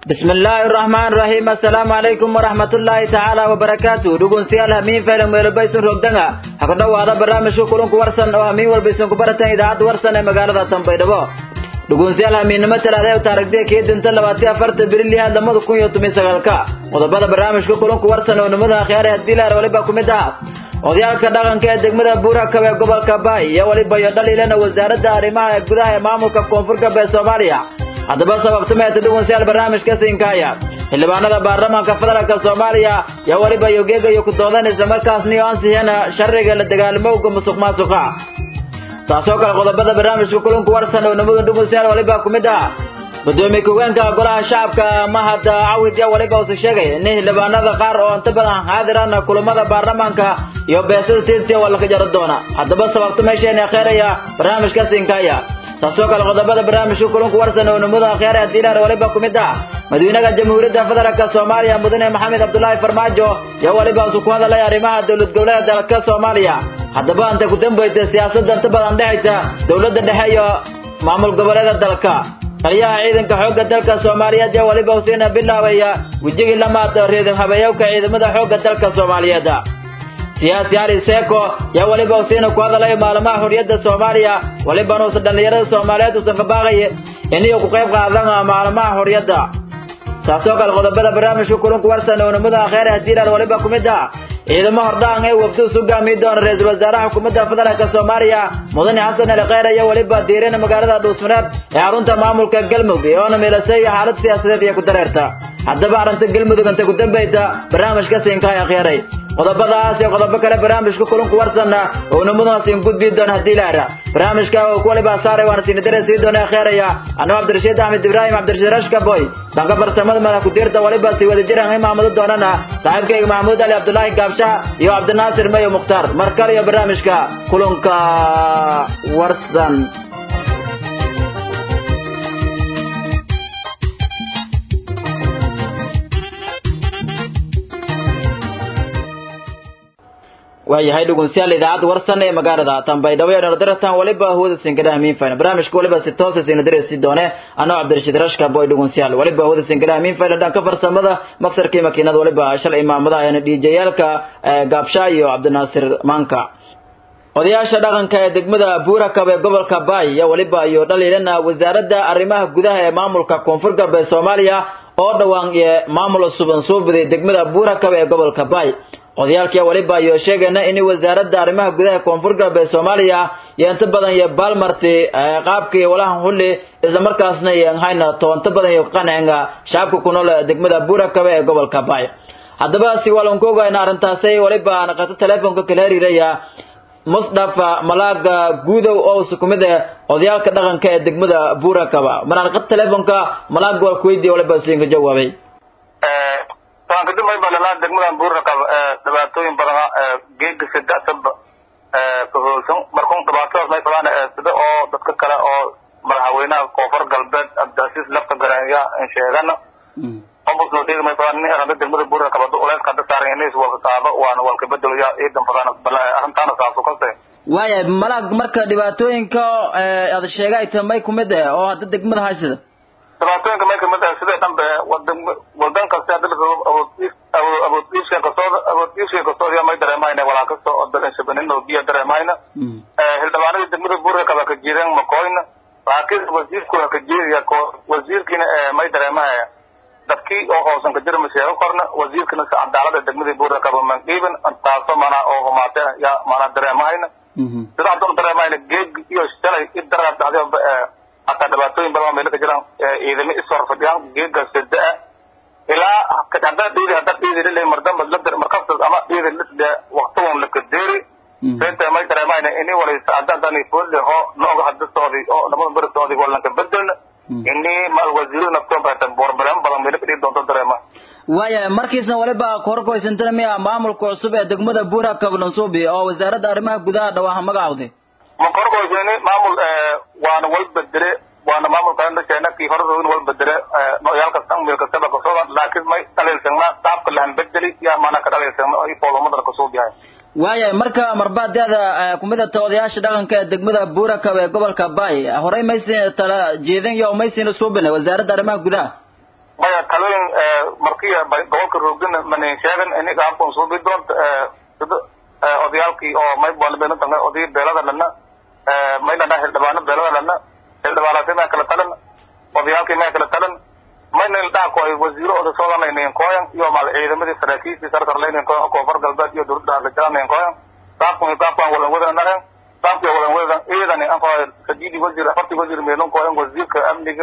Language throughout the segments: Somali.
بسم الله الرحمن الرحيم السلام عليكم ورحمة الله تعالى وبركاته دقون سيال همين فيلم ويلبيسون رقدنا هكذا هذا برنامج كلهم كورسن أو همين والبيسون كبرتين إذاعة ورسن مقالة تنبيدبو دقون سيال همين نمتل هذا وتارك دي كيد انت لباتي أفرت بريلي هذا مدو كون يوتمي سغالكا وضبط برنامج كلهم كورسن ونمدها خياري هديلا وليبا كمدا odayaalka dhaqanka ee degmada Buuraka ee gobolka Baay iyo waliba iyo dhaliilana wasaaradda arrimaha gudaha ee maamulka koonfurka ee Soomaaliya hadaba sababta ma tadawun seel barnaamijka siinkaaya xildhibaanada baarlamaanka federaalka Soomaaliya iyo waliba iyo geega iyo ku doodanaysa markaasni oo ansixina sharciga la dagaalamowga musuqmaasuqa taasoo kala qodobada barnaamijka kulanku warsan oo nabada dhugun seel waliba kumid ah gudoomiye ku-xigeenka golaha shacabka Mahad Cawid iyo waliba uu sheegay in xildhibaanada qaar oo inta badan haadirana kulamada baarlamaanka iyo beesada siirtii wala ka jaro doona hadaba sababta meesha khayriya barnaamijka siinkaaya taasoo kala qodobada barnaamijka kulanku warsan oo nabada khayriya diilar waliba kumid ah madaxweynaha jamhuuriyadda federaalka Soomaaliya mudane Maxamed Abdullaahi Farmaajo iyo waliba uu ku hadlay arrimaha dawlad goboleedka dalka Soomaaliya hadaba inta ku dambeeyay siyaasadda inta badan dhexaysa dawladda dhexe iyo maamul goboleedka dalka taliyaha ciidanka xoogga dalka Soomaaliyeed ee waliba Hussein Bilaawaya wajigii lamaad reedan habayowka ciidamada xoogga dalka Soomaaliyeed siyaasi Ali Seeko yaa waliba Hussein ku hadlay maalmaha xorriyadda Soomaaliya waliba noo dhalinyarada Soomaaliyeed oo safabaaqay inay ku qayb qaadaan maalmaha xorriyadda taasoo kala qodobada barnaamijka kulanku warsan oo nabada khayr hadiilar waliba kumid ah ciidamo hordaan ay wafdu sugaamay doon ra'iisul wasaaraha xukuumadda federaalka Soomaaliya mudane Xasan Ali Khayre iyo waliba diireen magaalada Dhuusmareeb ee xarunta maamulka Galmudug oo meelasay xaalad siyaasadeed iyo ku dareerta hadaba arrinta Galmudug inta ku dambeeyta barnaamijka siinkaaya khayray qodobadaas iyo qodobo kale barnaamijka kulanku warsan oo nabada siin gudbi doon hadiilar barnaamijka oo ku waliba saaray waan siin dareesay doon khayriya anoo Cabdirashiid Ahmed Ibrahim Cabdirashiid Rashkaboy banga barsamada mala ku dirta waliba si wada jiraan ay maamulada doonana saaxiibkayga Maxamuud Ali Abdullaahi Gaabsha iyo Cabdinaasir Mayo Mukhtaar markale iyo barnaamijka kulanka warsan waayahay dhugunsiyaal idaacada warsan ee magaalada Tanbaydhabo ee daratan waliba hooda sinkada amiin fayna barnaamijka waliba si toos ah dareesi doone anoo Cabdirashiid Rashka boy dhugunsiyaal waliba hooda sinkada amiin fayna dhanka farsamada maksarkii makiinada waliba shal imaamada ayna DJ-yaalka Gaabsha iyo Cabdinaasir Manka odayaasha dhaqanka ee degmada Buuraka ee gobolka Baay iyo waliba iyo dhaliilana wasaaradda arrimaha gudaha ee maamulka koonfurka ee Soomaaliya oo dhawaan ee maamul suban soo baday degmada Buuraka ee gobolka Baay odayaalka waliba iyo sheegayna in wasaaradda arrimaha gudaha koonfurka ee Soomaaliya iyo inta badan iyo balmarti qaabkii walahan hulle isla markaasna ay hayna toonta badan iyo qanaaga shacabka ku nool degmada Buuraka ee gobolka Baay hadaba si walan ku ogaayna arintaasay waliba aan qata telefoonka kala xiriiraya Mustafa Malaga Guudow oo sukumida odayaalka dhaqanka ee degmada Buuraka maraan qata telefoonka Malaga wal ku weydiiyay waliba siinka jawaabay waan kadib ay balan degmada Buuraka dhibaatooyin badan geega saddex ka markuu dhibaato ay qabaan sida oo dadka kale oo madaxweynaha koonfur galbeed Abdulaziz lafta garanaya in sheegana oo soo dhigay may badan in degmada Buuraka bado oo ka saaran inay soo qaado waan walka bedelayaa ciidan badan arrintan saas oo kale waaya Malaga marka dhibaatooyinka aad sheegay tamay kumid ah oo hadda degmada haysida dhibaatooyinka may kamid ah sida dhanbe wadan kasta awoodiisa kasoo yaa may dareemayna walaa kasto oo dareenshabanin oo biyo dareemayna xildhibaanada degmada Buuraka ka jireen makoyna laakiin wasiirku ka jiriya ko wasiirkina may dareemaya dadkii oo hoosan ka jira masheego korna wasiirkina cadaalada degmada Buuraka ma qiiban taasoo mana oo maata ya mana dareemayna sida aan dareemayna geeg iyo shalay idaraad dhacday hatta dhibaatooyin badan meel ka jiraan ciidamo isoo fadhiyaan geega saddex ilaa ka hadda dhiidi ilaa mardan badla markasta ama dhiidi la waqtigan la kadeeri inta ma dareemayna in walaysa haddan foolde ho nooga hadda soodi oo lama bar soodi wala ka bedel inni mal wasiiru nafto baatan borbalan badan meel ka doonto dareema waaya markiisna waliba korkoysantana miya maamulka cusub ee degmada Buuraka Bansuubi oo wasaaradda arrimaha gudaha dhawaha magacawday ma korkoysani maamul waana wal bedere waana maamulka dadkeena kii hore wal bedere nooyalka samir ka sabab soo laakiin may taleelsanna taabka lahan bedeli ya mana ka taleelsanna ay foolomada ka soo bihay waaya marka marbaadada kumida odayaasha dhaqanka ee degmada Buuraka ee gobolka Baay horay maysin tala jeedin iyo maysin soo banay wasaaradda arrimaha gudaha maya talooyin markii gobolka roogana mani sheegan in qaabkan soo bidoon sida odayaalkii oo may boolbeena tan oday beelada lana may lana xildhibaano beelada lana xildhibaanada kala talan odayaalkii ma kala talan mayna ilaa ko ay wasiiro oo soo dhameeyeen kooyan iyo mal ciidamadii saraakiisha sarkar leeyeen koonfur galbeed iyo dowladda la jaraaneen kooyan qaabkan wala wada naran qaabka wala wada ciidan afaa kadidi wasiir afarti wasiir meelon kooyan wasiirka amniga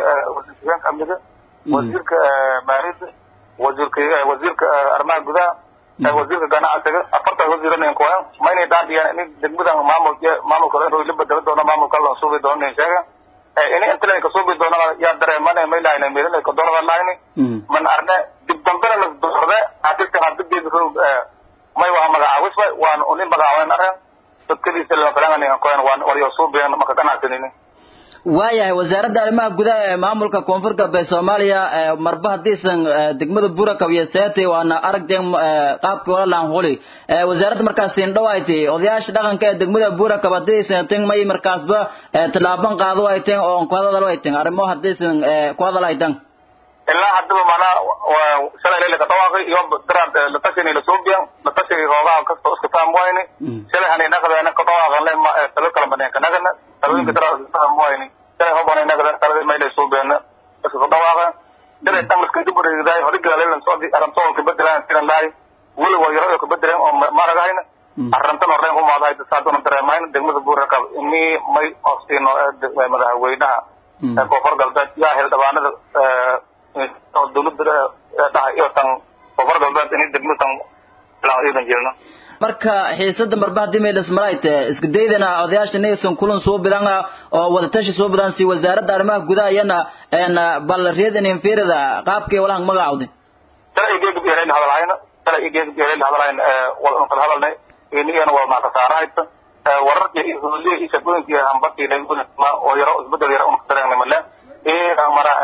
wasiirka maarida wasiirka arrimaha gudaha wasiirka ganacsiga afarta wasiirana kooyan mayna daadiyaan in degmada maamulka la bedelo doona maamulka la soo doona sheega ini inta la kasoo bidoona ya dareemana ma ilaahayna meelay ka doorada laayni man arna dib dambana la doorada hadii hadii dib may waa magacaawis waan unin magacaawan aran dadkadiisa la falanayaan kooyan waan wariyo soo been marka ganacsiga waayahay wasaaradda arrimaha gudaha ee maamulka koonfur galbeed Soomaaliya marba hadiisan degmada Buuraka iyo Seete waana aragteen qaabka wala laan holi wasaaradda markaas in dhawaaytay odayaasha dhaqanka ee degmada Buuraka hadiisan tan may markaasba talaaban qaado ay teen oo ku hadal ay teen arrimo hadiisan ku hadal ay tan ilaa hadaba mana shalay la ka tawaaqay iyo darad la tashay la soo biyan la tashay hoogaa ka soo iska taamwayni shalay hanina qadana ka tawaaqan leh ma talo kala badan kana talooyinka darad taamwayni shalay hobana inaga talada ma la soo biyan iska tawaaqan shalay tan iska dib wareegay hore galay soo di aranto ka bedelaan sidan laay wali waa yaro ka bedelaan oo maragayna arantan horeen u maaday saadon dareemayna degmada Buuraka inni may oostino madaxweynaha koonfur galbeed yaa xildhibaanada dowladda iyo tan koonfur galbeed in degmada la iidan jirno marka xiisada marba dimeelas maraayte iska deydana odayaasha neesan kulan soo bilan oo wada tashi soo bilan si wasaaradda arrimaha gudaha yana bal reedan in fiirada qaabkii walaha magacaawday tala igeeg biireen hadalayn wal kala hadalnay inayna wada ma ka saarayta wararkii iyo holiye iyo shaqooyinkii hanbadii la gudub ma oo yaro isbedel yaro u qaranay mala mara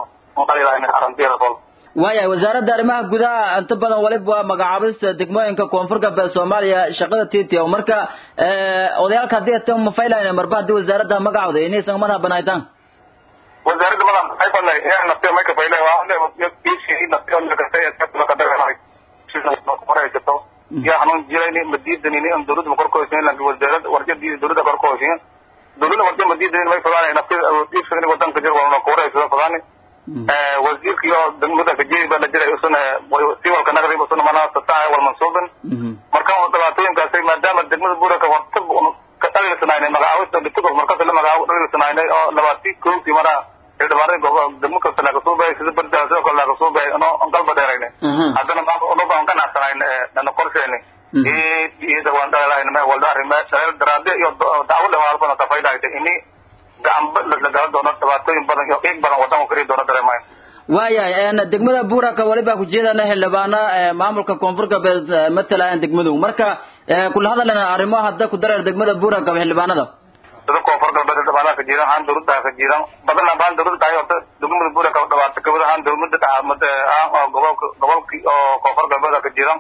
waayahay wasaaradda arrimaha gudaha inta badan waliba magacaabista degmooyinka koonfur galbeed Soomaaliya shaqada tiitiyo marka odayaalka hadii tan ma faylayna marba hadii wasaaradda magacawday inaysan madax banaaydaan wasaaradda madax ay banay ee nafta ma ka faylay waa inay fiishi nafta la ka tahay ka qadaray sidoo qorayto ya hanuun jirayni madiidani in dawladda ma korkooseen la wasaaradda warjadii dawladda korkooseen dawladda warjadii madiidani ma fadaan nafta fiishi wadanka jir waa qorayso fadaan wasiirka iyo degmada ka jeeyba la jiray usuna siwalka nagari usuna mana taay wal mansuuban marka oo dabaatooyinkaas maadaama degmada Buuraka waqti ka talisanayna magacaawista dhigto marka la magacaabo dhalisanayna oo labaati koobti mara xildhibaanada gobolka degmada kala ka soo baxay sida badda soo kala ka soo baxay oo qalba dheerayna hadana ma oo baan kana sanayna dana qorsheeni ida waan dhalaayna ma wada arima daraade iyo daawada waalbana ka faydaaytay ini gamba la gaar doono dabaatooyin badan iyo qiib badan wadan kari doono dareemayn waayahay degmada Buuraka waliba ku jeedana xildhibaana maamulka koonfur galbeed matalaan degmadu marka kula hadalana arrimo hadda ku dareer degmada Buuraka xildhibaanada sida koonfur galbeed xildhibaanada ka jiraan aan dawladda ka jiraan badan baan dawladda ay oo degmada Buuraka dabaata ka wada aan dawladda taamada gobolka oo koonfur galbeed ka jiraan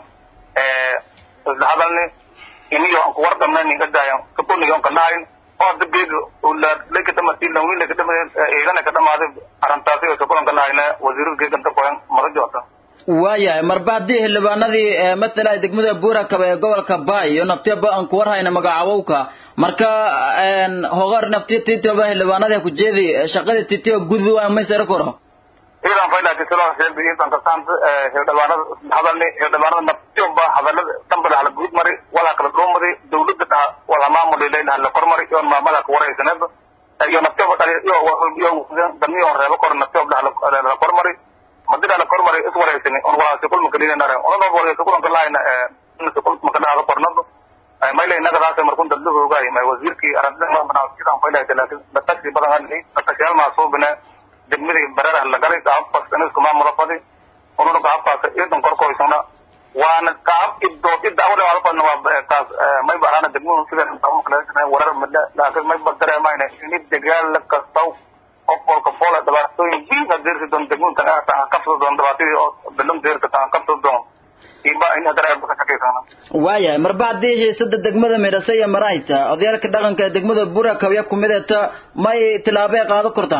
hadalni iniyo ku warqamna ninka daayan ka kulliyo ka lahayn oo dibig ula leeka tamasil la wiil leeka eegana ka dhamaade arantaasi oo kulanka lahayn wasiirka ganta qoyan marjoota waayahay marbaadii xildhibaanadii matala degmada Buuraka ee gobolka Baay iyo naftiba aan ku warhayna magacaawowka marka hogar naftiita xildhibaanada ku jeedi shaqada tiitiyo gudbi waa ma sar koro idan fayda tisoo sheegay intan ka saanta xildhibaanada hadalni xildhibaanada naftiba hadalada tambada la guud mari wala kala doomari dawladda wala maamulay la kormari iyo maamulka ku waraysanada iyo naftiba iyo damiyo reebo kor naftiba la kormari madina la kormari is waraysan oo waa si kulma kaliya nara oo noo wada kulan ka laayna si kulma ka dhaado kornado ay maylay naga raasay markuu dadku ogaay ma wasiirkii aragtida ma banaa sidaan fayda laakiin dadkii badan halay dadka ma soo bina degmada barara la garay qaabka isku maamul fadi oo noo qaabka idan korkoysana waana qaab idawada wala fadna waa taas may barana degmada sida tawo kala warar madda laakiin may badare mayna in degaal la kastaw oo ka bola dabaatooyin jiga dirsi doon degmada ka qabso doon dabaatooyin oo bilan dirka ka qabso doon iba in hadara ka shaqeysana waayahay marba hadii xiisada degmada Meedhasay iyo Maraayta odayaalka dhaqanka degmada Buuraka way ku midata may tilaabay qaado kortaan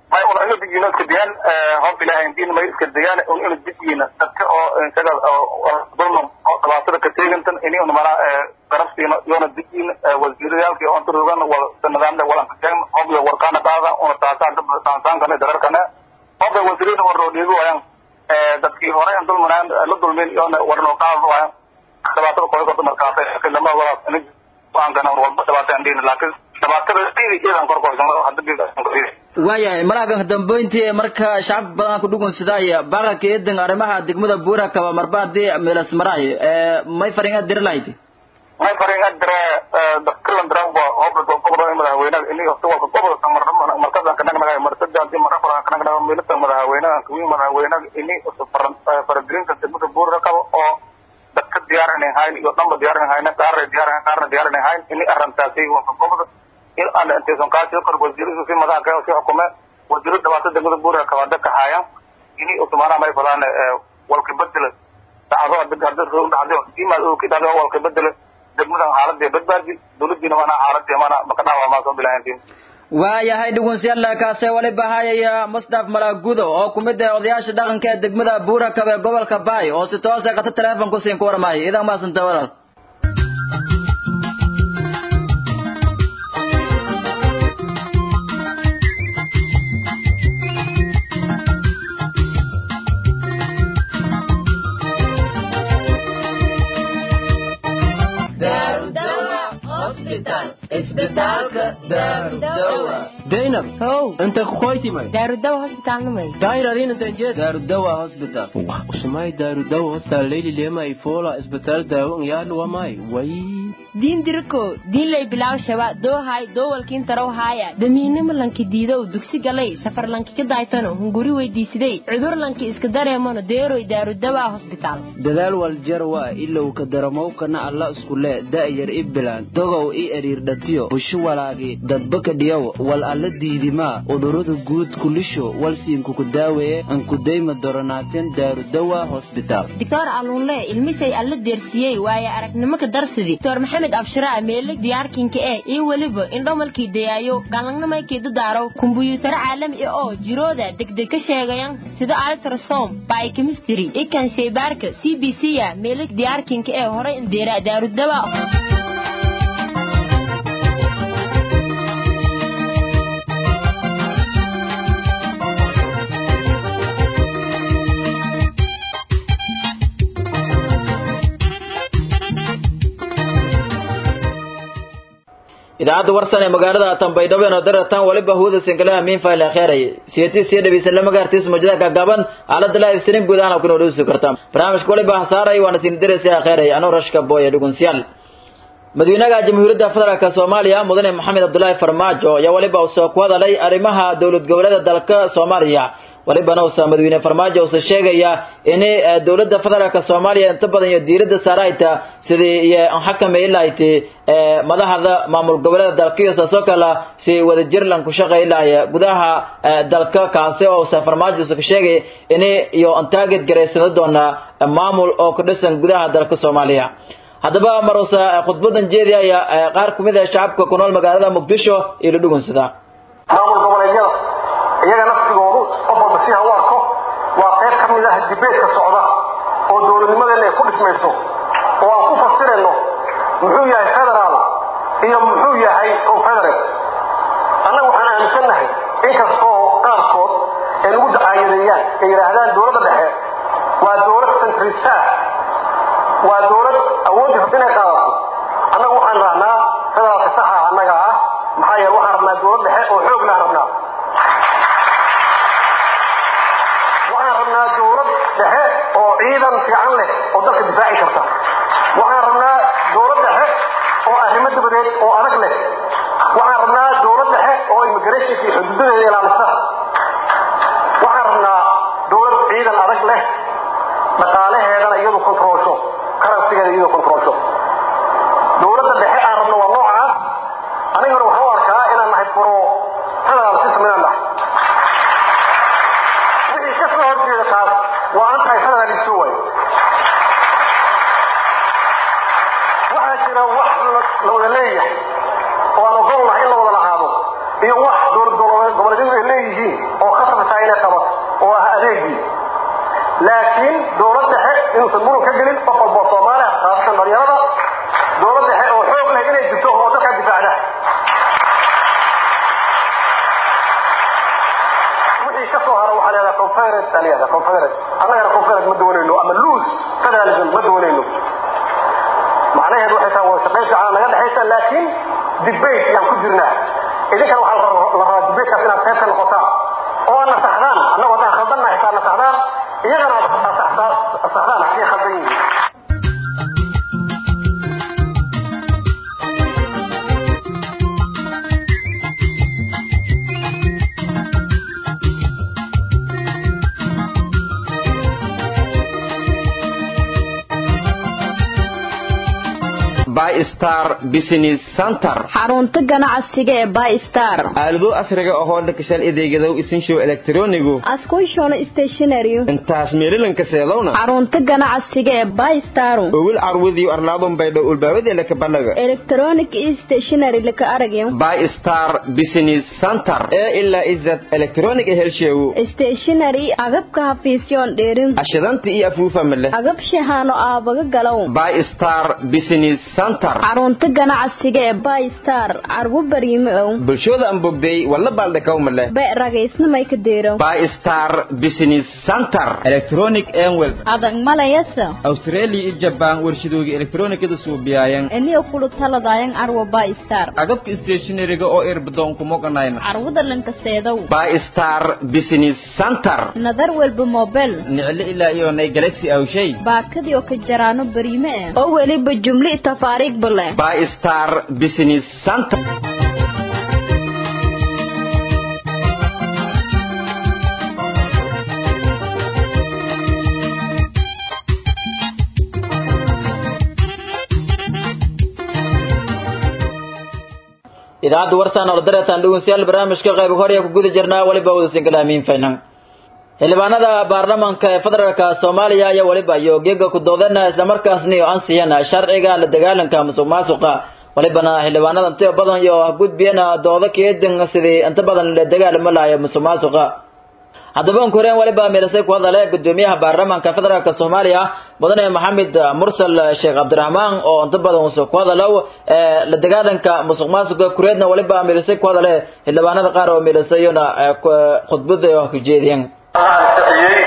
ما يقول أنا بيجينا كديان هم بلا هندين ما يكديان إنه بيجينا تكأو إن شاء الله ضمن تواصل كتير إنتن إني أنا مرا قرص يوم بيجين وزيريال كي أنتم روان والسندان ده ولا كتير هم يوركان بعضا ونتاسع تانسان كنا درر كنا هم وزيرين وروديو ويان تذكير هراء أنتم مران لدول من يوم ورنوكال ويان تواصل كوي كتير مركاسة كلما ولا إني وانكنا ورود تواصل عندين لكن تواصل تيجي كذا أنكر كوي جماعة حد بيجي waaya maraagan dambeyntii marka shacab badan ku dhugun sidaaya baqa keedan arimaha degmada buura kaba marbaadii meelas maray may faringa dirlayd may faringa dire dadkan darawa hobro qobro madaxweynaha inii waqti walba qobro markadan kana naga martada di marafara kana naga meelta madaxweynaha kuwi madaxweynaha inii faragrinta degmada buura kaba oo dadka diyaarinay hayn iyo dhanba diyaarinay hayna qaar diyaarinay hayn inii arintaasi waa qobro أنا أنت سنقاط يذكر وزير في مذاك وفي حكومة وزير الدواسة دمر بورا كوادك حياة إني أتمنى ما يفعلان والكبدل تعرض بالجدر رون عدو إما كده هذا والكبدل دمر حالة بدبادي دولت جنوا أنا حالة جمانا بكنا وما صار بلاهين waayahay dhugunsiyaal kaasee wali bahayaya Mustaf Malagudo oo kumid ah odayaasha dhaqanka degmada buura kaba gobolka Baay oo si toos ah qata telefoon ku siin ku warmay idan ma santa waral دينب هو انت خويتي ماي دار الدواء هوسبيتال نمي داير رين انت جيت دار الدواء هوسبيتال وسماي دار الدواء هوسبيتال ليلي لما يفولا اسبيتال داو يا وماي وي دين دركو دين لay bilaw shaba doo hay doo walkiin taraw haya damiinimo lanki diido dugsi galay safar lanki ka daaytano hunguri weydiisiday cudur lanki iska dareemano deeroy daaru dawaa hospital dadaal wal jarwa illa uu ka daramo kana alla isku lee daayar iblan dogow i eriir dhatiyo bushu walaagi dadbaka dhiyaw wal alla diidima udurada guud kulisho wal siinku ku daaweeye an ku deyma doronaateen daaru dawaa hospital doctor alunle ilmisay alla deersiyay waaya aragnimo ka darsidii doctor maxamed abshira meelig diyaarkinka ee waliba indhomalkii dayaayo galangnamaykii dadaaro kumbuyuutar caalami oo jirooda degdeg ka sheegayaan sida ultrasound biochemistry ikan shaybaarka CBC ya meelig diyaarkinka ee hore indeera daaru dawaa idaacada warsan ee magaalada Tanbaydhabo ee daratan waliba hooda singalaha min fayl akhiray CTC dhabiisa lama gaartis majlada gaban aalada live stream gudaha ku nooluu kartaa barnaamijka waliba saaray waana siin diraysa akhiray anoo rashka booy dhugunsiyaal madaxweynaha jamhuuriyadda federaalka Soomaaliya mudane Maxamed Abdullaahi Farmaajo ayaa waliba soo ku hadalay arimaha dawlad goboleedka dalka Soomaaliya waliba madaxweyne Farmaajo oo sheegaya in dawladda federaalka Soomaaliya inta badan iyo diiradda saarayta sidii aan xakameeyay madaxda maamul goboleedka dalka iyo soo kala si wada jir lan ku shaqeeyay gudaha dalka kaasi oo Farmaajo soo sheegay in iyo aan taageed gareysan doona maamul oo ku dhisan gudaha dalka Soomaaliya hadaba marosa khudbadan jeediyay qaar kumid ah shacabka ku nool magaalada Muqdisho iyo dhugunsada maamul goboleedyada iyaga naftigoodu qofba si ha warko waa qayb ka mid ah dibeedka socda oo dawladnimadeena ay ku dhismayso oo aan ku fasirayno muxuu yahay federal iyo muxuu yahay confederate annagu waxaan aaminsanahay inkastoo qaarkood ay lagu dacaayadeeyaan ay yidhaahdaan dawladda dhexe waa dawlad centralista waa dawlad awoodda inay qaadato annagu waxaan rahnaa federaalka saxa annaga ah maxaa yeele waxaan rabnaa dawlad dhexe oo xoog leh rabnaa dawlad dhexe oo ciidan fiican leh oo dalka difaaci karta waxaan rabnaa dawlad dhexe oo arrimo dibadeed oo adag leh waxaan rabnaa dawlad dhexe oo immigration iyo xuduudadeeda ilaalisa waxaan rabnaa dawlad ciidan adag leh dhaqaalaheedana iyadu kontroolsho karansigeeda iyadu kontroolsho dawladda dhexe aan rabno waa noocaas aniguna waxaan u arkaa inaan nahay furo federal system inaan nahay وأنت هذا الشوي وحنا واحد لو ليه وأنا ضل إلا ولا هذا هي واحد دور دولتين ليه أو laakiin dowladda dhexe inuusan muran ka gelin qof walba Soomaaliya khaasatan dhalinyarada dowladda dhexe oo xoog leh inay jirto oo dadka difaacda wixii ka soo haro waxa la yiraahdaa confederate annaga confederate ma doonayno ama loose federalism ma doonayno macnaheedu waxay tahay waa shaqo fiican naga dhaxaysa laakiin debate yaan ku jirnaa idinka waxa la rabaa debate-kaas inaad qayb ka noqotaan oo na saxdaan annagu haddaan khaldannahay xitaa na saxdaan iyagana saxdaan haddii khaldan yihiin By Star Business Center xarunta ganacsiga ee By Star aalado asriga oo dhakashal adeegada isinshow elektroonigu askushona stationery intaas meelanka seedowna xarunta ganacsiga ee By Star oo wil arwadi arlaadon baydo ulbaawada la ka banaga electronic stationery la ka aragyo By Star Business Center ee illa izat electronic helsheewu stationery agabka hafiisyon dheerin ashadanta iyo afuufa male agab shahano aabaga galow By Star Business xarunta ganacsiga ee By Star argu bariimo bulshada aan bogday wala baaldakaw male bay ragaysnimay ka deero By Star Business Center electronic enwel adag malayasa Australia iyo Japan warshadooga electronicada suubiyaayeen eniyo kulu taladaayeen arwa By Star agabka stationeryga oo irbadoon ku moqanayna arwada lanka seedow By Star Business Center nadar walba mobile nicli ilaa iyo nay Galaxy aw shay baakadi oo ka jaraano bariimo oo waliba jumli tafaariiq bale By Star Business Center idaacadda warsan oo dareetaan dhageystayaal barnaamijka qayb hore ku guda jirnaa waliba wada singalaamin faynan xildhibaanada baarlamaanka ee federaalka Soomaaliya ayaa waliba yoogga ku doodana isla markaasna oo ansiyana sharciga la dagaalanka musuqmaasuqa walibana xildhibaanada inta badan iyo gudbiyana doodo keedin sidii inta badan la dagaalamo lahayo musuqmaasuqa haddaba koreen waliba meelasay ku hadalay gudoomiyaha baarlamaanka federaalka Soomaaliya mudane Maxamed Mursal Sheekh Abdurrahmaan oo inta badan uu ku hadalay la dagaalanka musuqmaasuqa kureedna waliba meelasay ku hadalay xildhibaanada qaar oo meelasayna khudbada oo ku jeediyeen ansixiyay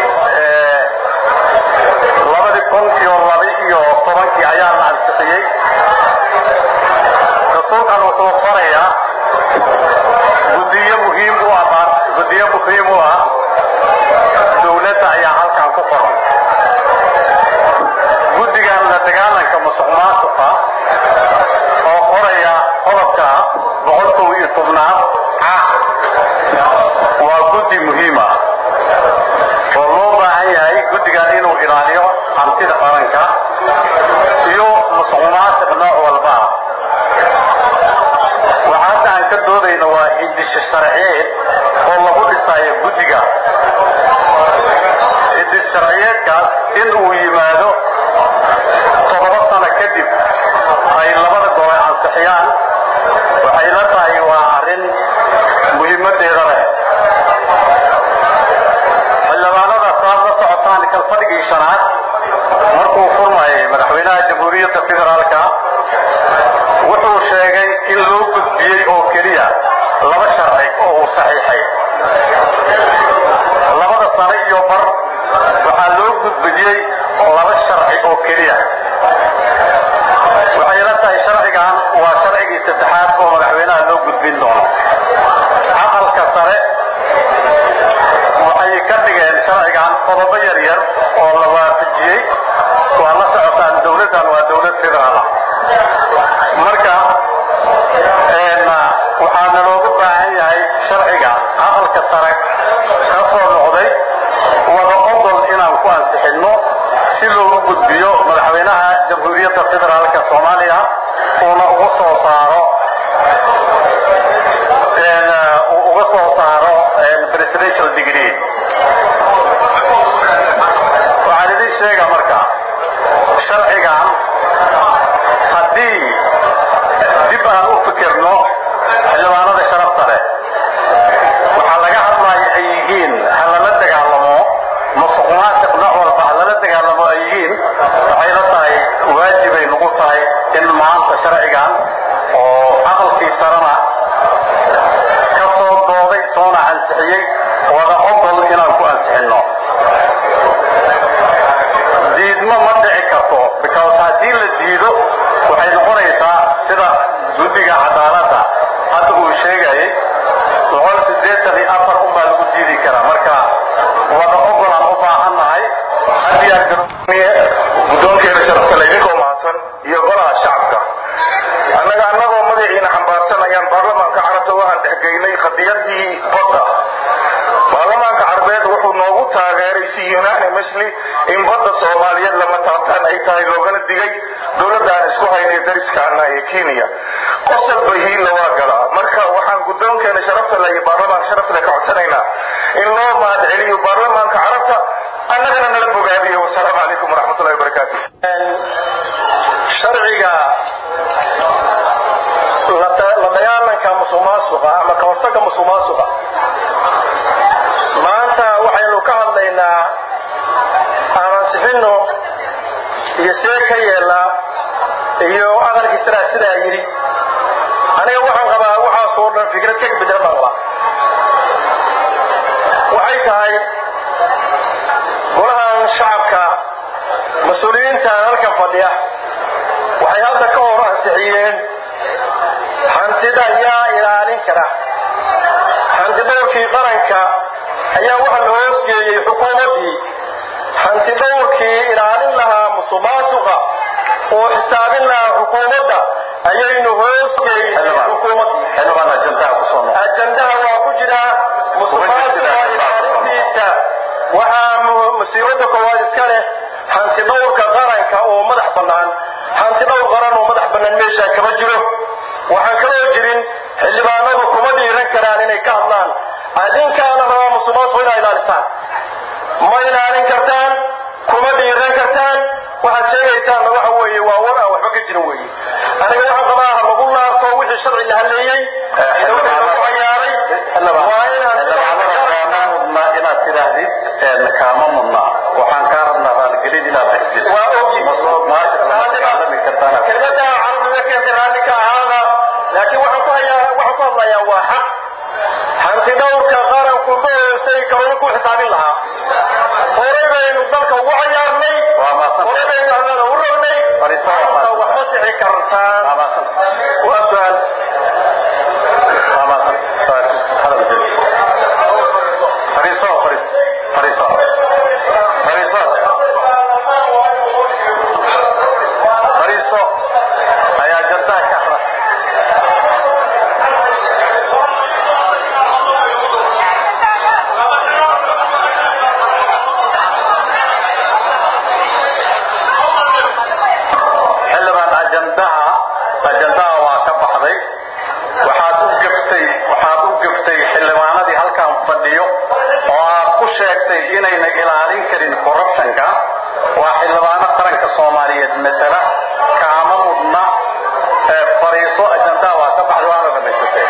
labadii kun iyo tobankii ayaa la ansixiyay rasuulkan wuxuu farayaa guddiyo muhiim u ah dowladda ayaa halkan ku qoran guddigan la dagaalanka musuqmaasuqa oo qoraya qodobka 110 waa guddi muhiim ah oo loo baahan yahay guddigan inuu ilaaliyo hantida qaranka iyo musuqmaasuq nooc walba waxaad aan ka doodayna waa hindisho sharciyeed oo lagu dhisayo guddiga hindisho sharciyeedkaas in uu yimaado 7 sano kadib ay labada gole ansixiyaan waxay la tahay waa arrin muhiimadeeda leh xildhibaanada saad la socotaan kalfadhigii shanaad markuu furmayay madaxweynaha jamhuuriyadda federaalka wuxuu sheegay in loo gudbiyey oo keliya 2 sharci oo uu saxiixay 2 sano iyo bar waxaa loo gudbiyey 2 sharci oo keliya waxay la tahay sharcigan waa sharcigii saddexaad oo madaxweynaha loo gudbin doono aqalka sare waxay ka dhigeen sharcigan qodobo yaryar oo la waafajiyey waa la socotaan dowladdan waa dowlad federaal ah marka waxaana loogu baahan yahay sharciga aqalka sare ka soo noqday wada ogol inaan ku ansixinno si loogu gudbiyo madaxweynaha jamhuuriyadda federaalka Soomaaliya uuna uga soo saaro presidential degree waxaan idin sheega marka sharcigan haddii dib aan u fikirno xildhibaanada sharafta leh waxaa laga hadlaya ay yihiin halala dagaalamo musuqmaasuq nooc walba halala wada ogol inaan ku ansixino diidmo ma dhici karto because haddii la diido waxay noqonaysaa sida guddiga cadaaladda hadda uu sheegayay 184 unbaa lagu diidi karaa marka wada ogol aan u baahannahay haddii aan guddoonkeena sharafta idinkoo mahadsan iyo golaha shacabka annagoo magaciina xambaarsan ayaan baarlamaanka carabta waxaan dhexgeynay qadiyadii badda baarlamaanka carbeed wuxuu noogu taageeray si unanimously in badda soomaaliyeed lama taabtaan ay tahay loogana digay dowladaan isku haynay dariskaana ee Kenya qosol bahiila waa galaa marka waxaan guddoonkeena sharafta leh iyo baarlamaanka sharafta leh ka codsanaynaa in loo mahadceliyo baarlamaanka carabta annagana nala bogaadiyo wassalaamu calaykum waraxmatullahi wabarakaatuh sharciga la dagaalanka musuqmaasuqa ama ka hortagga musuqmaasuqa maanta waxaynu ka hadlaynaa ansixino iyo see ka yeelaa iyo aqalkii sidaa sidaa yidhi aniga waxaan qabaa waxaasoo dhan fikrad ka bedel baan qabaa waxay tahay golahan shacabka mas-uuliyiinta halkan fadhiya waxay hadda ka hor ansixiyeen hantida yaa ilaalin kara hantidhowrkii qaranka ayaa waxa la hoosgeeyey xukuumaddii hantidhowrkii ilaalin lahaa musuqmaasuqa oo xisaabin lahaa xukuumadda ayaynu hoosgeeyey xukuumaddii ajandaha waa ku jira musuqmaasuqa ilaalintiisa waxaa musiibada koowaad iska leh hantidhowrka qaranka oo madax bannaan hantidhowr qaran oo madax bannaan meesha kama jiro waxaan kaloo jirin xildhibaanadu kuma dhiiran karaan inay ka hadlaan adinkaana rabaa musuqmaasuqa inaa ilaalisaan ma ilaalin kartaan kuma dhiiran kartaan waxaad sheegaysaanna waxa weeye waa war aan waxba ka jirin weeye aniga waxaan qabaa ha lagu laabto wixii sharci la hadleeyey lagu cayaaray waa inaan inaad tidhaahdid kaama mudnaa waxaan kaa rabnaa raaligelid inaad bixisid waa ogyihin kelmada carabiga keentay raalli ka ahaada laakiin waxaan ku hadlayaa waa xaq hantidhowrka qaranku ma hoostay karona ku xisaabin lahaa horey baynu dalka ugu cayaarnay horey baynu hadlada u rognay wax ma sixi kartaan waa su-aal ayaa jardaa ka hara xildhibaan ajandaha waa ka baxday waxaad u gaftay xildhibaanadii halkan fadhiyo oo aad ku sheegtay inayna ilaalin karin corruptionka waa xildhibaano qaranka Soomaaliyeed mesela kaama mudna fariiso ajandaha waa ka baxday waana dhamaysatay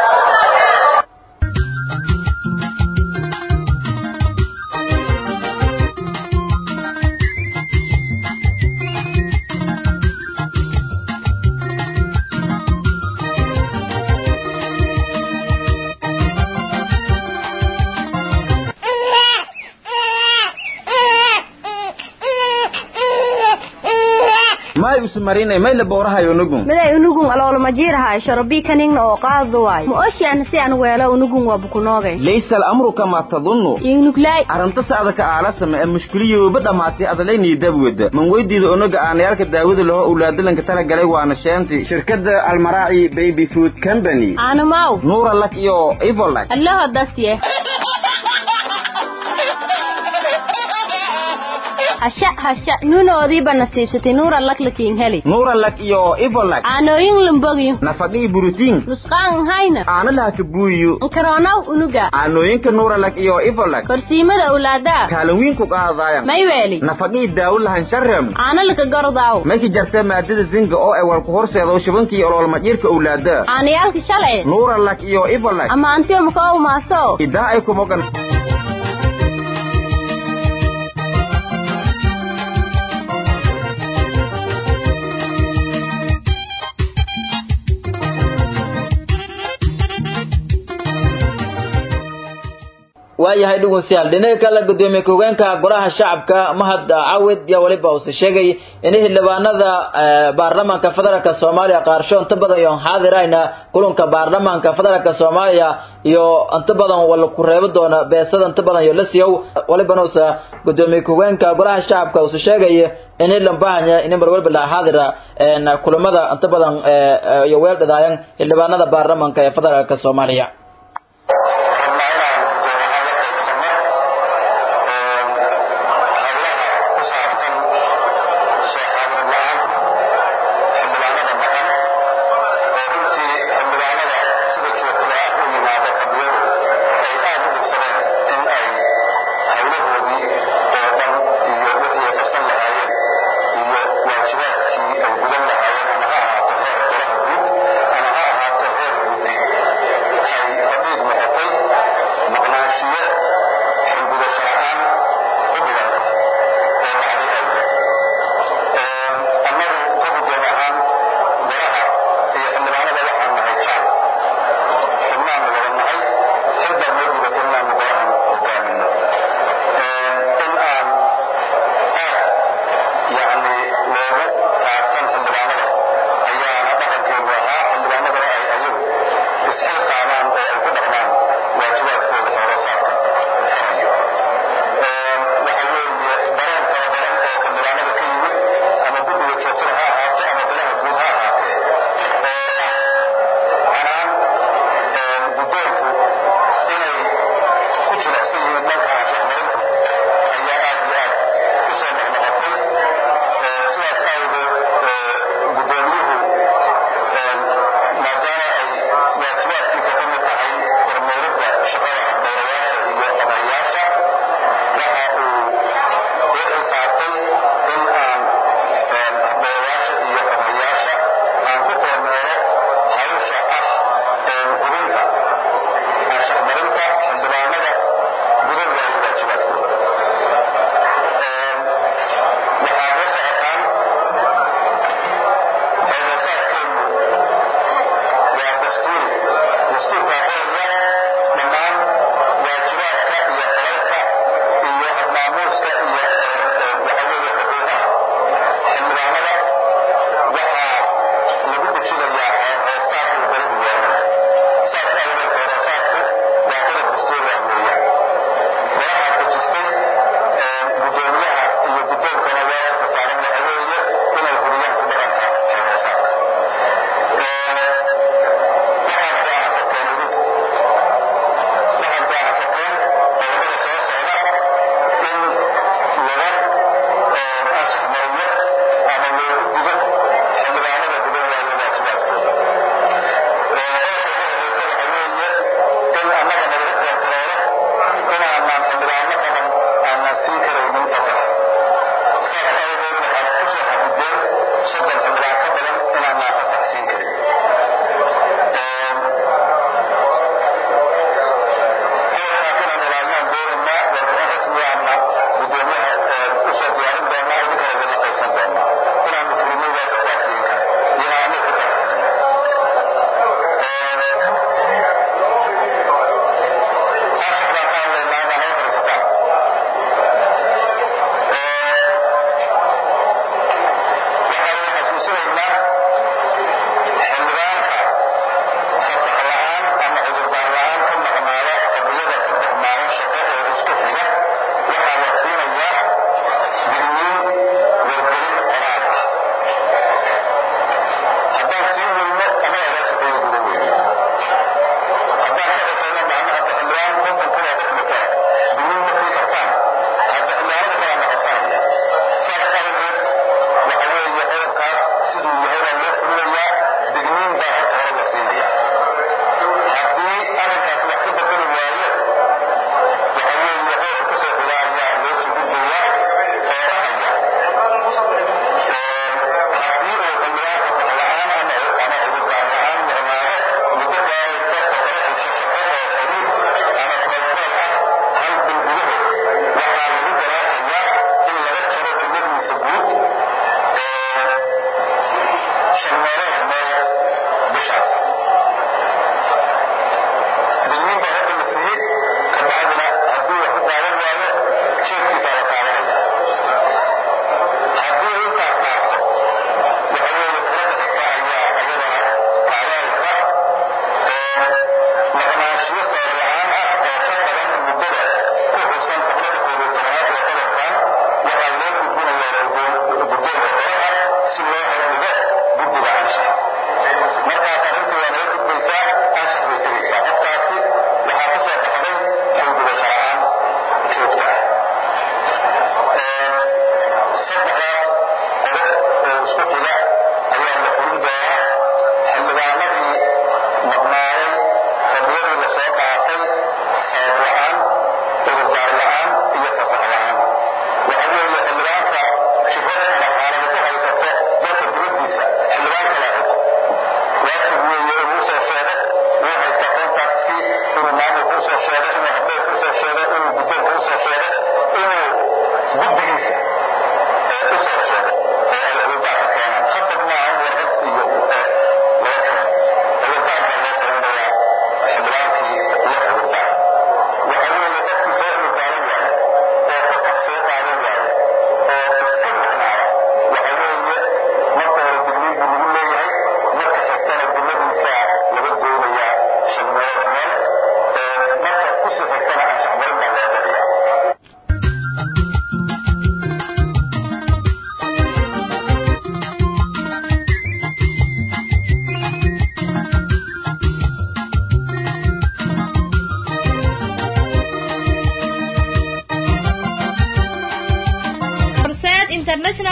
usmarinay mayl boorahayo nugun miday unugun alool ma jiirahay sharabi kaningna oo qaado way ma ooshaan si aan weelo unugun waa bukunoogay laysa al-amru kama tadunnu inuglay aranta saadaka aala samee mushkiliyo badamaatay adaleynii dabwada man weydiido unuga aanayalka daawada loo awlaadalanka tala galay waana sheenti shirkada Almaraa'i Baby Food Company ana maaw nuura lak iyo Evolak allah dasiye hasha nunoodii ba nasiibsatay nuura lak lakiin heli nuura lak iyo Evolak aanooyin lambogi nafaqi borotiin nusqaan hayna aana la ka buuyo karoonaw unuga aanooyinka nuura lak iyo Evolak korsiimada awlaada kaalawin ku qaadayaan may weeli nafaqi daawo lahan sharram aana la ka gordaaw markii jartay maadada zinga oo ay wal ku horseedo shubankii olol ma jirka awlaada aanayalka shalay nuura lak iyo Evolak ama antiyo ma ka maaso idaa ay ku mogan waayahay dhugunsiyaal dhinaca kale gudoomiye ku-hogeenka golaha shacabka mahad cawid yaa waliba uu sheegay in xildhibaanada baarlamaanka federaalka Soomaaliya qaarsho inta badan iyo xaadirayna kulanka baarlamaanka federaalka Soomaaliya iyo inta badan wala ku reebo doona beesada inta badan iyo la siiyo waliba noosa gudoomiye ku-hogeenka golaha shacabka uu sheegay in la baahanya in mar walba la haadira kulamada inta badan iyo weel dhadaayan xildhibaanada baarlamaanka ee federaalka Soomaaliya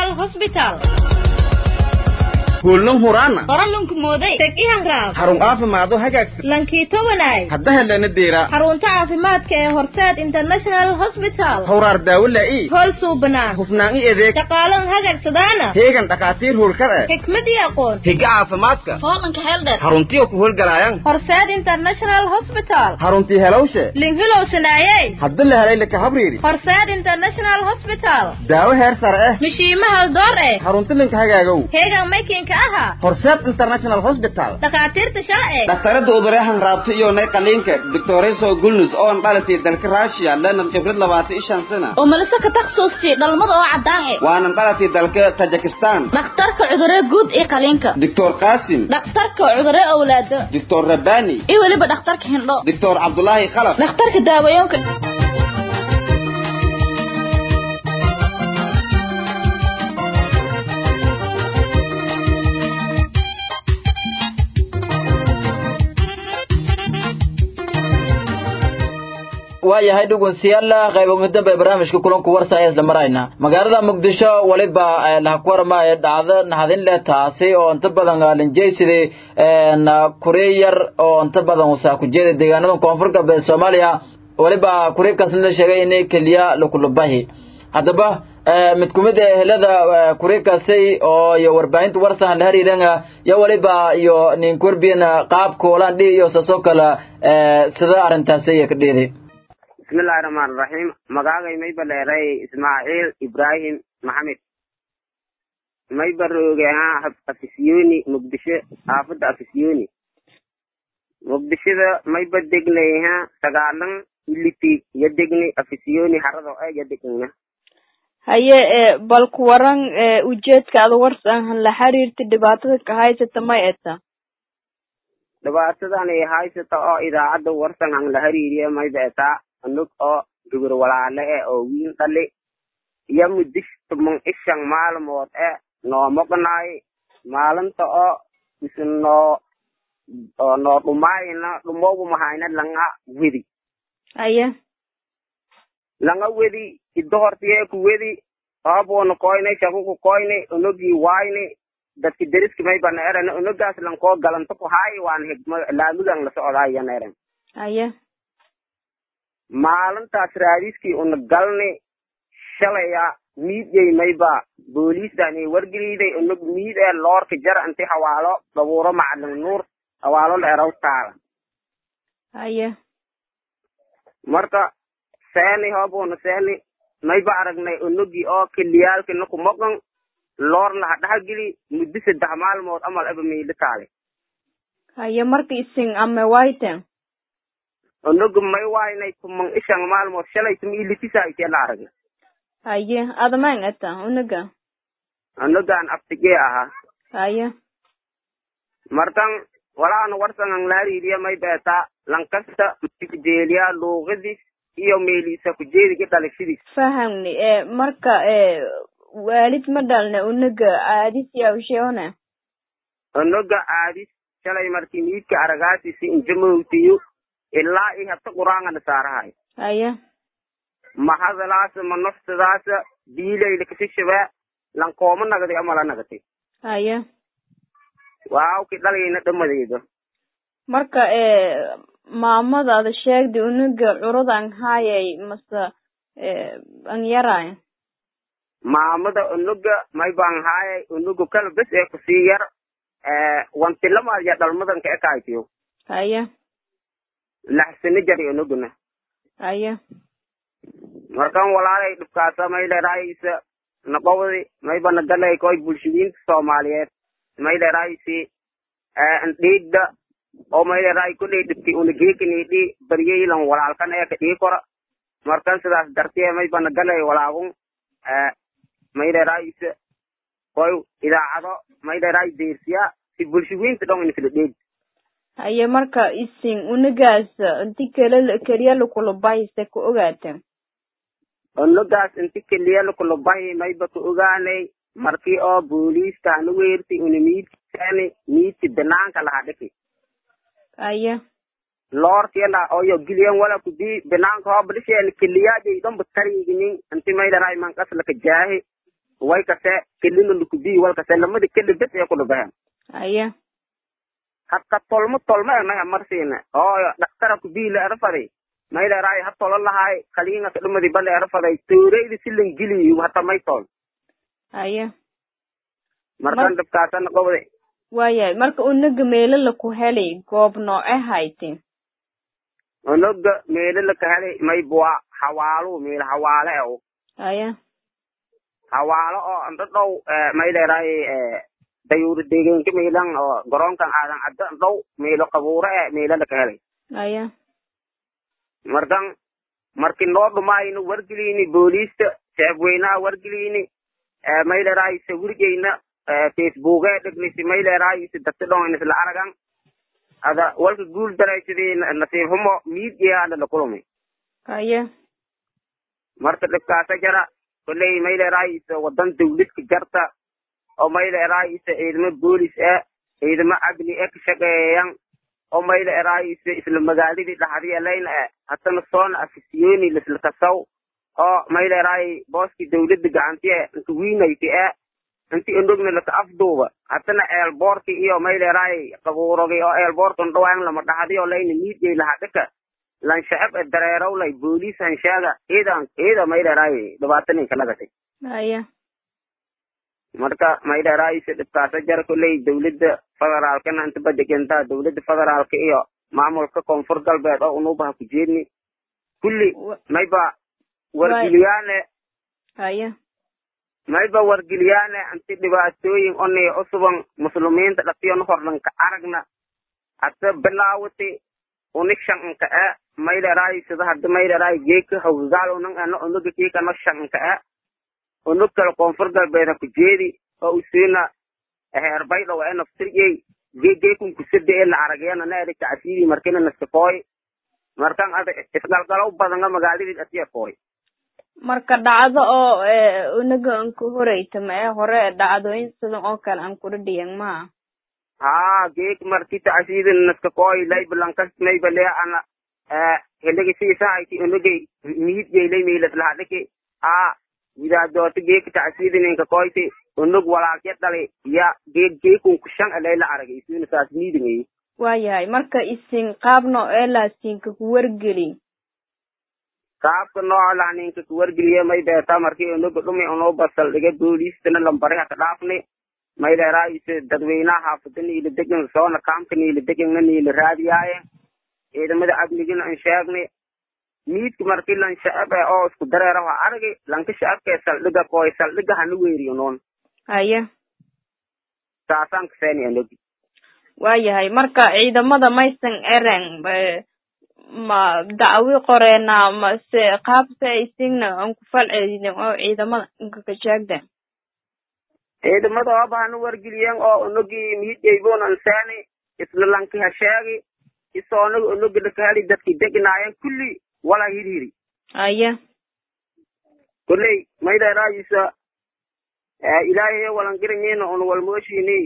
Hospital kuulun huraana qoralunku mooday tagihan raab harun caafimaad oo hagaagsan lankii tobanay hadda helana deera xarunta caafimaadka ee Horseed International Hospital hawraar daawo la'ii hol suubnaa hufnaan iyo adeeg shaqaalan hagaagsadana heegan dhaqaatiir howlkar ah xikmad iyo aqoon higa caafimaadka hoolanka heldad haruntii ku howlgalayaan Horseed International Hospital haruntii helowshe linhilow sanaayay hadda la helay laka habriiri Horseed International Hospital daawo heer sare ah mishiimaha door ah haruntii linka hagaagow heegan making Horseed International Hospital dhaqaatiirta sharci dhaqtarada uduryahan raabta iyo nay qaliinka Dr. Gulnus oo dhalatay dalka Russia lana khibrad 25 sano oo malasa ka takhasuustay dhalmada oo cadaan ah waana dhalatay dalka Tajikistan dhakhtarka cudurada guud ee qaliinka Dr. Qasim dhakhtarka cudurada awlaado Dr. Rabani iyo waliba dhakhtarka hindho Dr. Abdullahi Khalaf dhakhtarka daawayoonka waayahay dhugunsiyaal qayb ugu dambe barnaamijka kulanku warsaya isla marayna magaalada Muqdisho waliba la kuwarma ee dhacda naxdin leh taasi oo inta badan galinjeyside Koreeyar oo inta badan wasaa ku jeeda deegaanada koonfur galbeed Soomaaliya waliba Koreeykaas la sheegay inay kaliya la kulubahay hadaba mid kumid ah helada Koreeykaasi oo iyo warbaahinta warsan la hariiranga ya waliba iyo nin korbiyana qaab koolan dhig iyo soo kala sida arintaasi ka dheeray Bismillahirrahmanirrahim magacay may baleeray Ismaaciil Ibrahim Maxamed may baroogaha afisiyoni Muqdisho aafada afisiyoni Muqdisho may badegnayha sagaalan iliti yadegni afisiyoni harado ay yadegna haye bal ku waran ujeedka aad warsan la xiriirta dhibaatada ka haysata may eta dhibaatadan ay haysata oo idaacada warsan aan la xiriiriyo may beeta anug oo gabar walaale oo wiil dhali iyo mudish tuman ishan maalmood noo maqnaay maalinta oo isno no dhumayna dhumogu mahayna langa wedi aya langa wedi idortiye ku wedi aboon koyne shabu ku koyne unugi wayne dadki deriski may baneerana unugaas lanko galanto ku hay waan higma laamudan la socdaayana eran aya maalintaas raadiskii una galni shalaya miidyay mayba booliisani wargeliiday unug miid ee loorka jar inti hawaalo dabuuro macalin nuur hawaalo dheeraw taala aya marka seeni hoobuna seeni mayba aragnay unugi oo kiliyaalki naku maqan loor la dhaxgili muddo 3 maalmood amal aba miid taale aya marka isin ama wayten unug may waynay tuman ishan maalmood shalay tumi ilitisa ay la aragnay haye admaan ata unugan aftige aha haye markan walaan warsan ang laariiriya may beeta lankasta jeeliya luuqadis iyo meelisa ku jeediga dhalashadiis fahamni marka waalid ma dhalna unuga caadis yaa usheona unuga caadis shalay markii miidka aragaasi si injamowtiyo ilaa i habta quraanka saarahay haye mahadalaas manofsadaas diilayda kashishabe lan qooma nagadi amala nagati haye waaw ki dhalayna dhamadeydo marka maamadaada sheegdi unuga curudan hayay masa an yaray maamada unuga may baan hayay unuga kala bes ku sii yar wantilama ya dhalmadan ka ekaytiyo haye laxsani jari unuguna haye markan walaalay dhibkaasa may leeraysa naqowdi may bana galay koy bulshooyinka Soomaaliyeed may leeraysi dhiigda oo may leeray ku dhibki unugeekini baryeelan walaalkan ka dhikora markan sidaas dartiye may bana galay walaagun may leeraysa koy idaacado may leeray deersiya si bulshooyinka dhan in kala dheeg haye marka isin unugaas inti kaliya kula baahiste ku ogaateen unugaas inti kaliya kula baahi mayba ku ogaanay markii oo booliiska anu weerti unimiidkani miidki banaanka laha dhiki haye loortiela oo yo giliyan wala ku di banaanka oo balisheeni kaliya day dhanba tariginin inti may dharay man qasla ka jaahi way kase kelina lukubi wal kase lamada kelibet ee ku dhabahan aye hatta tolma ma marsiina oo dhaktara ku biila arfadi ma ila raay hatta lahay khaliina ka dhumadi bal arfaday tooreydi silan giliyo hatta may tol aye markan dabkaasan qobday waayay marka unaga meelo la ku helay goob nooc haytin unaga meelo la ka helay may bua hawaalo meel hawaale oo aye hawaalo oo anda dhow may leeray dayuur deegaanka meelan oo garoonkan aadan adda dhow meelo qabuura meelo la ka helay aye markii noo dhumaayno wargeliyni booliista sheebweynaha wargeliyni may leeray sawirgeyna Facebook dhigni may leeray dadka dhoon isla aragan ada walka guul daraysidii nasiib humo media la kulmay aye marka dhibkaas jara kulay may leeray wadan dawladka jarta oo may leeray ciidamada boolis ciidamada agni ka shaqeeyaan oo may leeray isla magaaladii dhaxdiya leen hatana soon afisiyoni lisla kasaw oo may leeray booski dawladda gacantiye inta wiinaytay intii indogna la afduuba hatana eelboorki iyo may leeray qabuurogi oo eelboorkan dhawaan lama dhaxdiyo leen miidey la hadaka lan shacab dareerow lay booliis han shaaga eeda may leeray dhabaatan kala gatay aye marka may leeray dhibkaas jar kulay dawladda federaalka inta badaganta dawladda federaalka iyo maamulka koonfur galbeed oo uu baa ku jeedni kulli mayba wargiliyaane aye mayba wargiliyaane anti dhibaatooyin onay usuban muslimiinta dhaqtiyoon hordan ka aragna ata bilaawati unishan ka may leeray sida hadda may leeray geeka hawgaal unan unuga keeka no shan ka unukal koonfur galbeed ku jeedi oo usiina heerbay dhaw ee naftiriyay geekun ku sidee la aragayna naadi ka asiri markina nasqooy markan ada isgalgalow badan magaaladii asiya kooy marka dhacdo oo unaga aan ku horeyta ma hore dhacdooyin sida oo kale aan ku dhiyeen ma geek markii ta asiri nasqooy lay blankas may bale ana heligi si saayti unuga miid jeelay meelad la hadake widaadooto geeka tacsiidinka koyti unug walaalkee dhalay ya geekun ku shan alayla aragay isina saas miidingay waayahay marka isin qaabno eelaasinka ku wargelin qaabka noolaaninka ku wargeliye may beeta markii unug dhumi unoo basal dhiga booliistana lambare ka dhaafnay may leeray dadweynaha xaafadani ila degan soona kaamkani ila degan ila raadiyaaye ciidamada amnigina aan sheegnay miidka markii lan shacab oo isku dareero waa aragay lanka shacabka saldhiga kooy saldhiga hanu weeriyo noon aye saasan kaseen anagu waayahay marka ciidamada maysan eren ma dacwi qoreena ma se qaabse isina aan ku falcelin oo ciidamada inka ka jaagda ciidamada oo baan wargeliyeen oo unugi miidayboon aan saani isla lanka ha sheegi isoo unugi la kali dadki degnaayeen kulli wala hiriri aye kulay mayda raayisa ilaahay walan garanayna on wal mooshini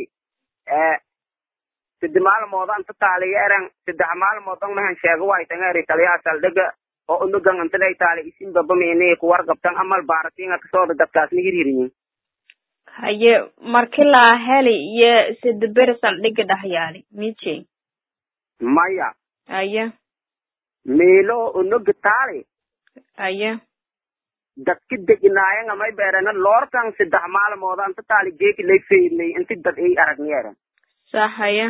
sidmaal moodan taaliyeeran sidmaal moodan ma han sheego way tangari taliya saldhiga oo unugan antalay taali isin babameenay ku warqabtan amal baaratinga ka soo dadkaas ni hiririn haye markii la heli iyo sidbeer saldhiga dhaxyaali miche maya aye meelo unug taali aye dadki degnaayan may beerana loorkan saddex maalmood anta taali geeki lay feeynay inti dad ay aragneeran saxaya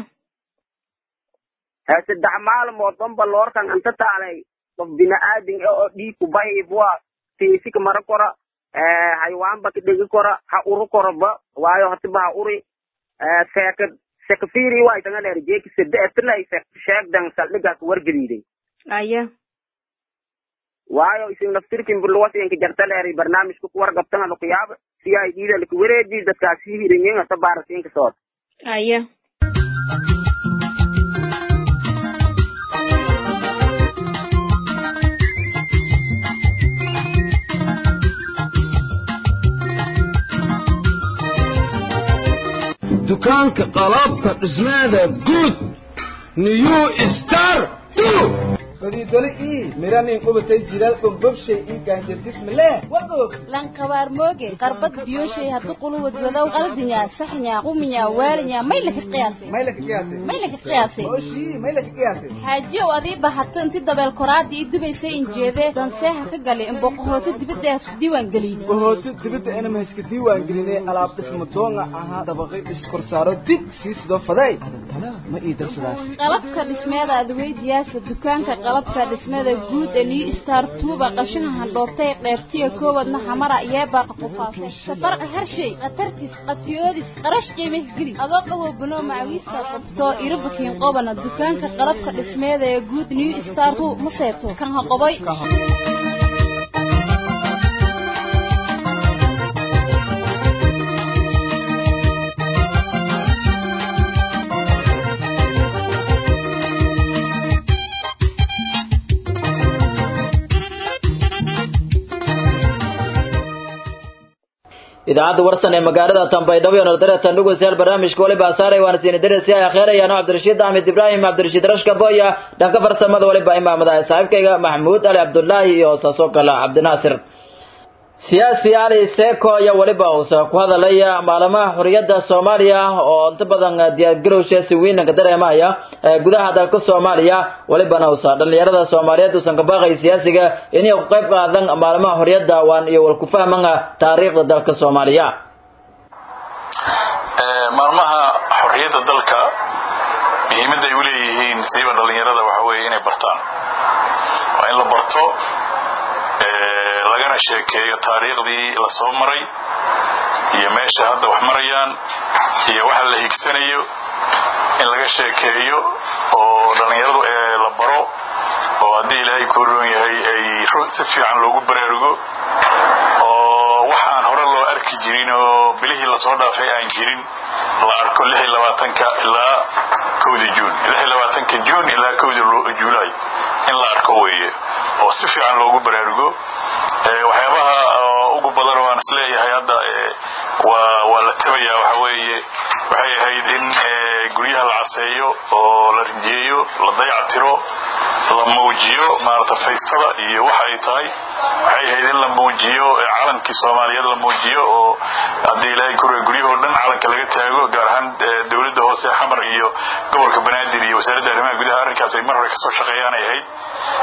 saddex maalmood dhanba loorkan anta taalay qof bini'aadin oo dhiig ku bay bua tiisika mara kora haywaan ba dhigi kora ha uru koraba waayo hatiba ha uri sekafiri way tanga leer geeki saddex tilay sheegdan saldhiga ku wargeliiday aye waayo isin naftirkin bulwasinka jartaleeri barnaamijku ku warqabtan la qiyaab si ay diida la ku wareeji dadkaas hiringa tabaaratinka soo aye dukaanka qalabka dhismaada guud new star بديدولي إيه ميراني قبتي جلال قببشي إيه كان جرديس ملاه وقف لان قبار موجي قربت بيوشي هتقولوا ودودو قلدنيا سحنيا قوميا وارنيا ميلك قياسي وشي ميلك قياسي حاجي وأذيب حتى أنت دبل كرادي دبيسي إنجيده دنسيها كجلي إن بقهوت دبته ديوان قليل بقهوت دبته أنا مهسك ديوان قليل على اسم تونا أها دبغي إسكورسارو ديك سيس دو فداي ما إيدر سلاش قلبك دسماده أدوي دياس الدكان كقلبك دسماده جود اللي ستار توبا قشنها هندورتي قيبتي كوودنا حمرا إيابا قفافة سفرق هرشي قترتيس قتيوديس قرش قيمه قلي أذوقه بنو معويسة قبطو إربكين قوبنا الدكان كقلبك دسماده جود نيو ستار تو مصيبتو كان هقباي idaacadda warsan ee magaalada Tanbaydhabo iyo Nardare nugu seel barnaamijka wali baasaaray waan siin diraysi ay akhiirayaan Cabdirashiid Ahmed Ibrahim Cabdirashiid Rashka Boya dhanka farsamada wali baa imaamada saaxiibkayga Maxamuud Ali Abdullaahi iyo Sasokala Cabdinaasir siyaasi Ali Seko ya wali baa uu ku hadalaya maalmaha xuriyada Soomaaliya oo inta badan diyaar garowshay si weyn ka dareemaya gudaha dalka Soomaaliya wali bana uu dhalinyarada Soomaaliyeed oo ka baaqay siyaasiga inay ku qayb qaadan maalmaha xuriyada waan iyo wal ku fahmanga taariikhda dalka Soomaaliya maalmaha xuriyada dalka muhiimada ay u leeyihiin siiba dhalinyarada waxa weeye inay bartaan waa in la barto lagana sheekeeyo taariikhdii la soo maray iyo meesha hadda wax marayaan iyo waxa la higsanayo in laga sheekeeyo oo dhalinyaradu la baro oo hadii Ilaahay ku roon yahay ay si fiican loogu baraarugo oo waxaan hore loo arki jirin oo bilihii la soo dhaafay aan jirin la arko 26 ilaa 1 Juun 26 Juun ilaa 1 Juulaay in la arko weeye oo si fiican loogu baraarugo waxyaabaha ugu badan oo aan isleeyahay hadda waa la tabaya waxa weeye waxay ahayd in guryaha la caseeyo oo la rinjiyo la dayactiro la muujiyo maarta faystada iyo waxa ay tahay waxay ahayd in la muujiyo calankii Soomaaliyeed la muujiyo oo hadii Ilaahay ku reey guryaha dhan calanka laga taago gaar ahaan dawladda hoose xamar iyo gobolka Banaadir iyo wasaaradda arrimaha gudaha arrinkaas ay mar hore ka soo shaqeeyaan ay ahayd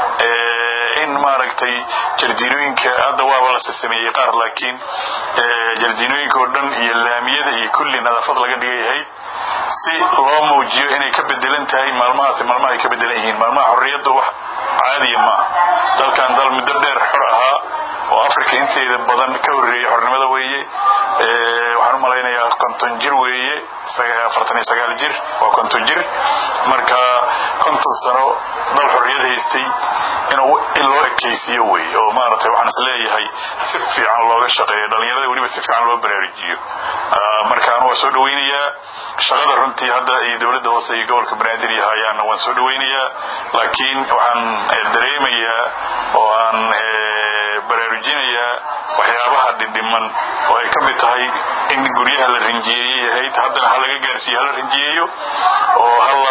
in maaragtay jardiinooyinka hadda waa la sameeyay qaar laakiin jardiinooyinka oo dhan iyo laamiyada iyo kulli nadaafad laga dhigay si loo muujiyo inay ka bedelan tahay maalmahaas maalmaha ay ka bedelan yihiin maalmaha xorriyadda wax caadi ma dalkan dal muddo dheer xor ahaa oo Afrika inteeda badan ka horeeyay xornimada weeye waxaan u maleynayaa 50 jir weeye 49 jir waa 50 jir marka 50 sano dal xorriyad haystay in loo ekaysiyo weeye oo maaragtay waxaan isleeyahay si fiican looga shaqeeyo dhalinyarada waliba si fiican loo baraarujiyo marka aan soo dhaweynayaa shaqada runtii hadda ay dawladda hoose iyo gobolka Banaadir yahaayaan waan soo dhaweynayaa laakiin waxaan dareemayaa oo aan baraarujinayaa waxyaabaha dhiman oo ay ka mid tahay in guryaha la rinjiyeeyay haddana hal laga gaarsiiyo hal rinjiyeeyo oo hal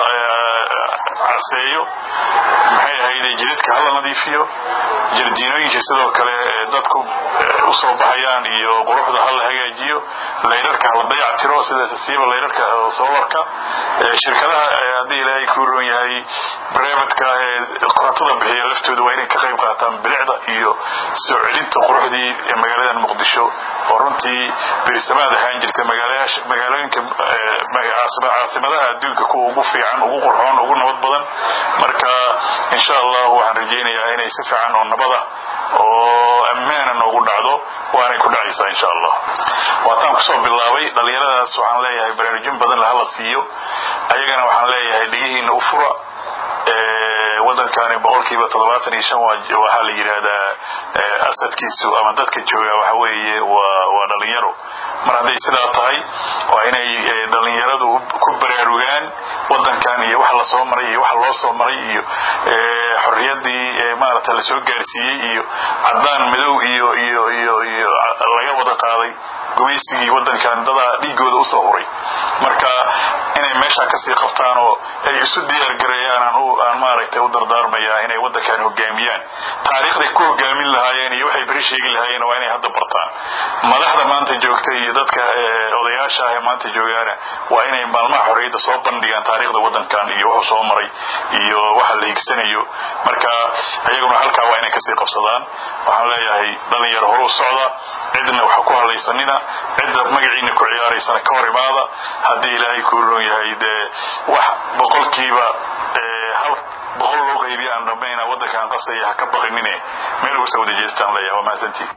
caseeyo maxay ahayd jidadka hal nadiifiyo jardiinooyinka sidoo kale dadku u soo baxayaan iyo quruxda hal hagaajiyo leerarka la dayactiro sida siiba leerarka solarka shirkadaha hadii Ilaahay ku roon yahay private-ka korontada bixiya laftooda waa inay ka qayb qaataan bilicda iyo soo celinta quruxdii magaalada Muqdisho oo runtii birisamaad ahaan jirtay magaalooyinka caasimadaha adduunka kuwa ugu fiican ugu qurxoon ugu nabad badan marka insha Allah waxaan rajeynayaa inay si fiican oo nabada oo ammaan ugu dhacdo waana ku dhacaysaa insha Allah waataan ku soo bilaabay dhalinyaradaas waxaan leeyahay baraarujin badan la siiyo ayagana waxaan leeyahay dhigihiina u fura wadankaani boqolkiiba 75 waxa la yiraahdaa asadkiisu ama dadka jooga waxa weeye waa dhalinyaro mar haday sidaa tahay waa inay dhalinyaradu ku baraarugaan wadankan iyo wax la soo maray iyo wax loo soo maray iyo xorriyadii maarata la soo gaarsiiyay iyo cadaan madow iyo laga wada qaaday gumaysigii wadankan dada dhigooda u soo huray marka inay meesha ka sii qabtaan oo ay isu diyaar gareeyaan aan maaragtay u dardaarmaya inay wadankan hogaamiyaan taariikhda ku hogaamin lahaayeen iyo waxay bari sheegi lahaayeen waa inay hadda bartaan madaxda maanta joogta iyo dadka odayaasha ah maanta joogaana waa inay maalmaha xorriyadda soo bandhigaan taariikhda wadankan iyo waxa soo maray iyo waxa la higsanayo marka ayaguna halka waa inay ka sii qabsadaan waxaan leeyahay dhalinyaro hor u socda cidna waxa ku halaysanina cidda magaciina ku ciyaaraysana ka hor imaada haddii ilaahay ku roon yahay wax boqolkiiba hal boqol loo qaybiyo aan dhammayna wadankan qasaya ha ka baqinine meel uga soo wada jeestaan leeyahay waa mahadsantihiin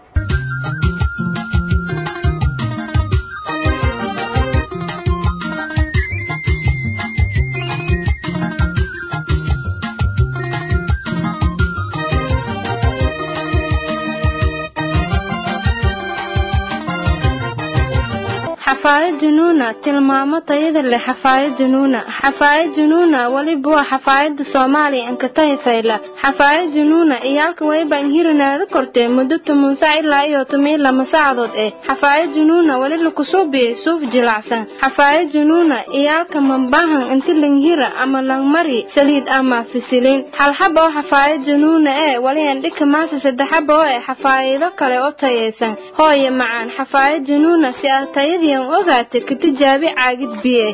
حفايد جنونة تلمامة طيدة لحفايد جنونة حفايد جنونة وليبوا حفايد صومالي انك تايفيلا حفايد جنونة ايالك ويبا انهيرنا ذكرتي مدت منساع إلا ايو تميل لما ساعدت حفايد جنونة وللكسوبي سوف جلعسان حفايد جنونة ايالك منباهن انت الانهيرة اما لنمري سليد اما في سلين حالحبا حفايد جنونة ولي عندك ماسا سدحبا حفايد كالي اوتايسان هوي معان حفايد جنونة سيالتايديان ogaate ka tijaabi caagid biye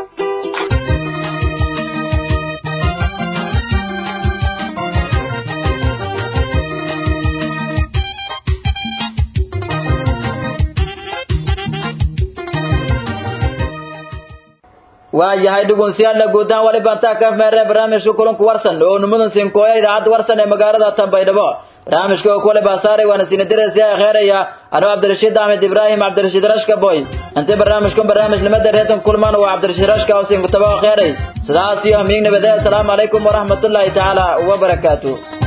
waayahay dhugunsiyaal guudaan wali bantaa ka meereen barnaamijka kulanku warsan oo numadan sinkooya idaacad warsan ee magaalada Tanbaydhabo barnaamijka oo kale baasaray waana sinadireesay khayraya ano Cabdirashiid Ahmed Ibrahim Cabdirashiid Rashka boy anta barnaamij limada reetan kulmaan waa Cabdirashiid Rashka oo sin ku tabaa khayray sidaas iyo amiin nabadda assalamu alaykum wa rahmatullahi ta'ala wa barakatuh